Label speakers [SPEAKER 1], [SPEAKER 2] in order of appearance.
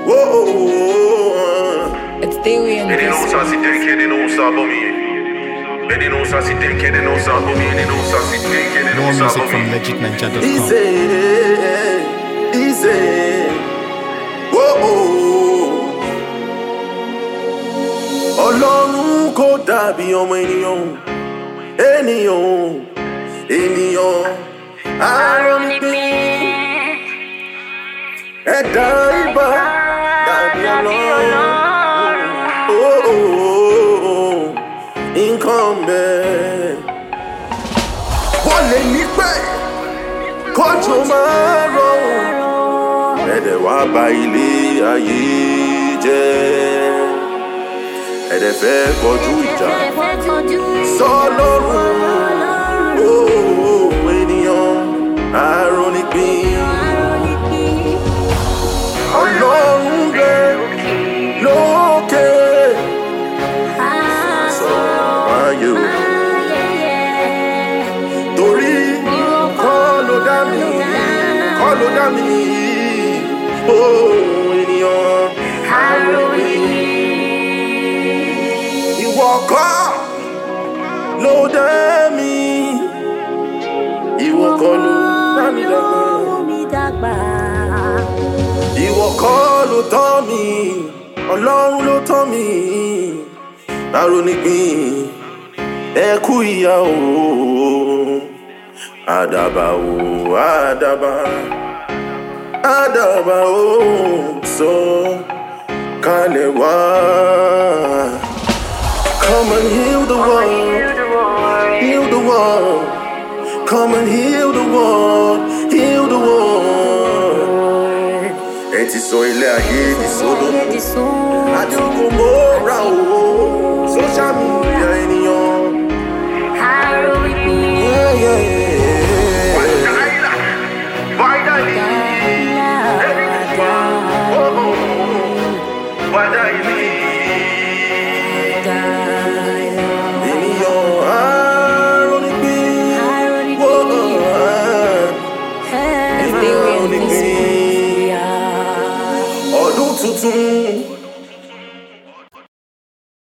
[SPEAKER 1] It's Dewey and
[SPEAKER 2] Ele não sabe se tem que ele não sabe o mim. Ele não sabe se tem que ele não sabe o mim. Ele não sabe se tem que ele não sabe o mim.
[SPEAKER 3] Easy, easy. Ọlọ́run kò dàbí ọmọ ènìyàn arónípín. Ẹ̀dá ibà dàbí Ọlọ́run. Nǹkan bẹ́ẹ̀. Wọ́n lè ní pẹ́ kọ́jú máa rọrùn. Ẹ̀dẹ̀ wá bà ilé ayé jẹ́. Ẹ̀dẹ̀ fẹ́ kọjú ìjà sọ́lọ́run. Ènìyàn arónípín. Ọlọ́run bẹ lókè. Sọ̀rọ̀ ayé o. Torí kọ́ ló dá mi. Ènìyàn arónípín. Ìwọ kọ́ ló dá mi. Ìwọ kọ́ ló dá mi dàgbà. Ìwọ kọ́ ló tọ́ mi. Ọlọ́run ló tọ́ mi. Arónípín ẹ kú ìyà o. Àdàbà o, àdàbà o, sọ kalẹ̀ wá. Come and heal the world. Come and heal the world. Ẹ ti sọ ilé ayé di sódò. Àdúgbò mọ́ra o. Social media ènìyàn.
[SPEAKER 2] Why